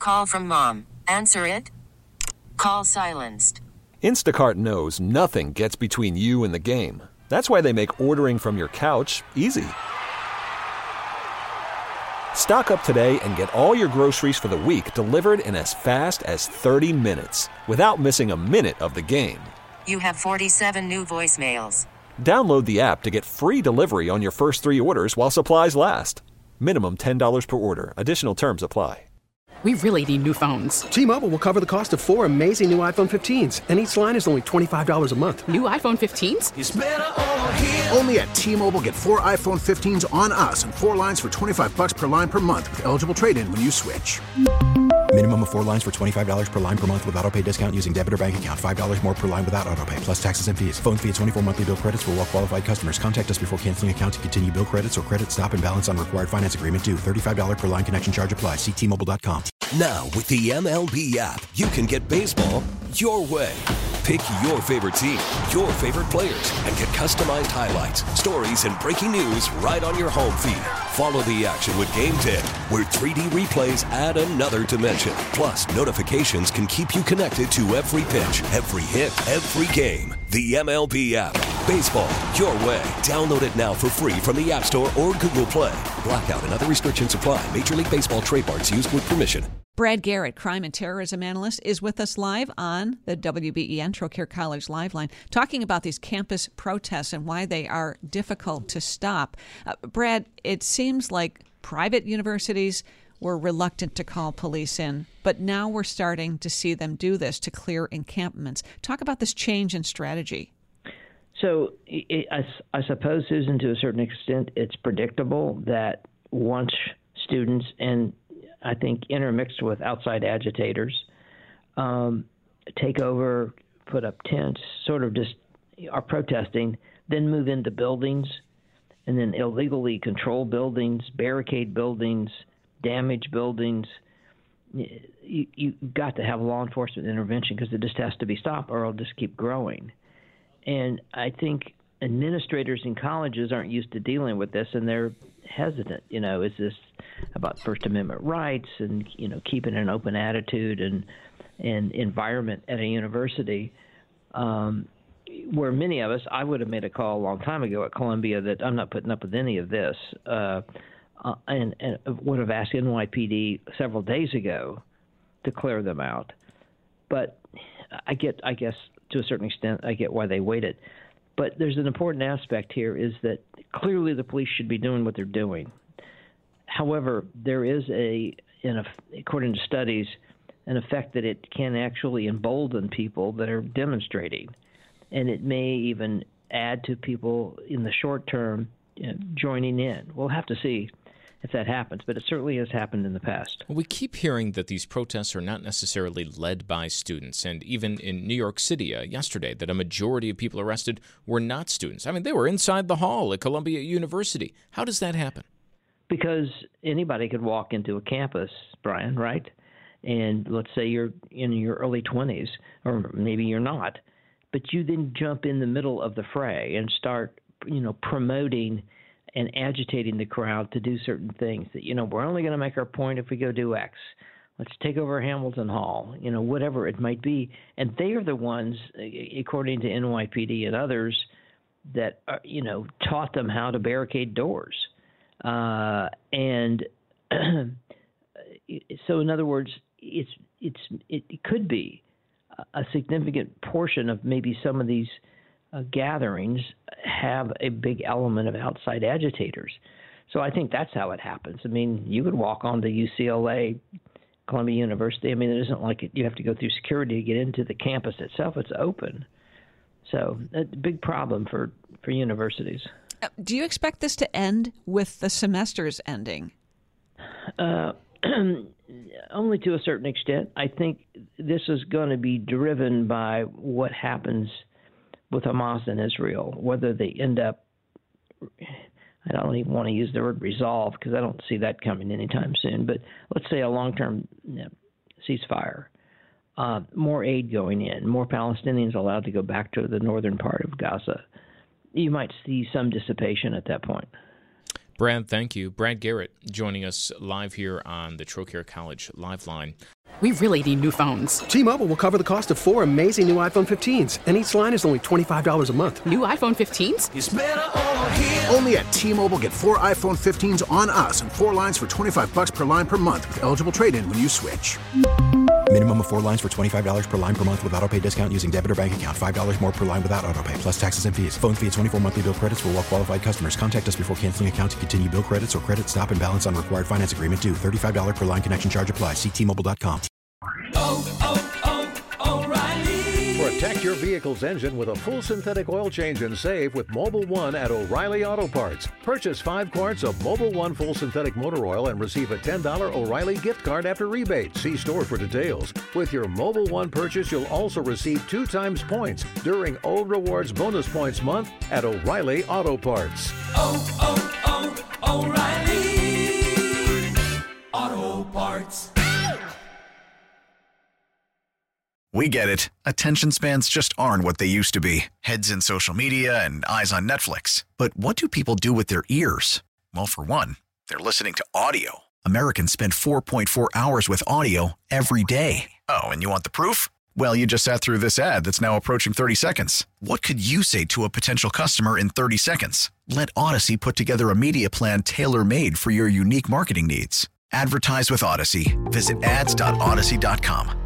Call from mom. Answer it. Call silenced. Instacart knows nothing gets between you and the game. That's why they make ordering from your couch easy. Stock up today and get all your groceries for the week delivered in as fast as 30 minutes without missing a minute of the game. You have 47 new voicemails. Download the app to get free delivery on your first 3 orders while supplies last. Minimum $10 per order. Additional terms apply. We really need new phones. T-Mobile will cover the cost of 4 amazing new iPhone 15s, and each line is only $25 a month. New iPhone 15s? It's better over here. Only at T-Mobile, get 4 iPhone 15s on us and 4 lines for $25 per line per month with eligible trade-in when you switch. Minimum of 4 lines for $25 per line per month with autopay discount using debit or bank account. $5 more per line without autopay, plus taxes and fees. Phone fee at 24 monthly bill credits for well-qualified customers. Contact us before canceling account to continue bill credits or credit stop and balance on required finance agreement due. $35 per line connection charge applies. See T-Mobile.com. Now, with the MLB app, you can get baseball your way. Pick your favorite team, your favorite players, and get customized highlights, stories, and breaking news right on your home feed. Follow the action with Game Day, where 3D replays add another dimension. Plus, notifications can keep you connected to every pitch, every hit, every game. The MLB app. Baseball your way. Download it now for free from the App Store or Google Play. Blackout and other restrictions apply. Major League Baseball trademarks used with permission. Brad Garrett, crime and terrorism analyst, is with us live on the WBEN Trocaire College Live Line, talking about these campus protests and why they are difficult to stop. Brad, it seems like private universities were reluctant to call police in, but now we're starting to see them do this to clear encampments. Talk about this change in strategy. So I suppose, Susan, to a certain extent, it's predictable that once students, and I think intermixed with outside agitators, take over, put up tents, sort of just are protesting, then move into buildings, and then illegally control buildings, barricade buildings, damage buildings. You've got to have law enforcement intervention because it just has to be stopped or it'll just keep growing. And I think administrators in colleges aren't used to dealing with this, and they're hesitant. Is this about First Amendment rights and, keeping an open attitude and environment at a university, where many of us, I would have made a call a long time ago at Columbia that I'm not putting up with any of this, and would have asked NYPD several days ago to clear them out. But I guess to a certain extent, I get why they waited. But there's an important aspect here is that clearly the police should be doing what they're doing. However, there is according to studies, an effect that it can actually embolden people that are demonstrating. And it may even add to people in the short term joining in. We'll have to see if that happens, but it certainly has happened in the past. We keep hearing that these protests are not necessarily led by students, and even in New York City yesterday, that a majority of people arrested were not students. I mean, they were inside the hall at Columbia University. How does that happen? Because anybody could walk into a campus, Brian, right? And let's say you're in your early 20s, or maybe you're not, but you then jump in the middle of the fray and start, promoting and agitating the crowd to do certain things that, we're only going to make our point if we go do X. Let's take over Hamilton Hall, whatever it might be. And they are the ones, according to NYPD and others, that, taught them how to barricade doors. And so in other words, it could be a significant portion of maybe some of these gatherings have a big element of outside agitators. So I think that's how it happens. I mean, you could walk onto UCLA, Columbia University. I mean, it isn't like you have to go through security to get into the campus itself. It's open. So a big problem for universities. Do you expect this to end with the semesters ending? Only to a certain extent. I think this is going to be driven by what happens with Hamas and Israel, whether they end up, I don't even want to use the word resolve because I don't see that coming anytime soon, but let's say a long-term ceasefire, more aid going in, more Palestinians allowed to go back to the northern part of Gaza. You might see some dissipation at that point. Brad, thank you. Brad Garrett joining us live here on the Trocaire College Live Line. We really need new phones. T-Mobile will cover the cost of 4 amazing new iPhone 15s, and each line is only $25 a month. New iPhone 15s? It's better over here. Only at T-Mobile, get 4 iPhone 15s on us and 4 lines for $25 per line per month with eligible trade-in when you switch. Minimum of 4 lines for $25 per line per month with autopay discount using debit or bank account. $5 more per line without autopay, plus taxes and fees. Phone fee at 24 monthly bill credits for well-qualified customers. Contact us before canceling account to continue bill credits or credit stop and balance on required finance agreement due. $35 per line connection charge applies. See T-Mobile.com. O'Reilly. Protect your vehicle's engine with a full synthetic oil change and save with Mobil 1 at O'Reilly Auto Parts. Purchase 5 quarts of Mobil 1 full synthetic motor oil and receive a $10 O'Reilly gift card after rebate. See store for details. With your Mobil 1 purchase, you'll also receive 2 times points during O Rewards Bonus Points Month at O'Reilly Auto Parts. O'Reilly Auto Parts. We get it. Attention spans just aren't what they used to be. Heads in social media and eyes on Netflix. But what do people do with their ears? Well, for one, they're listening to audio. Americans spend 4.4 hours with audio every day. Oh, and you want the proof? Well, you just sat through this ad that's now approaching 30 seconds. What could you say to a potential customer in 30 seconds? Let Odyssey put together a media plan tailor-made for your unique marketing needs. Advertise with Odyssey. Visit ads.odyssey.com.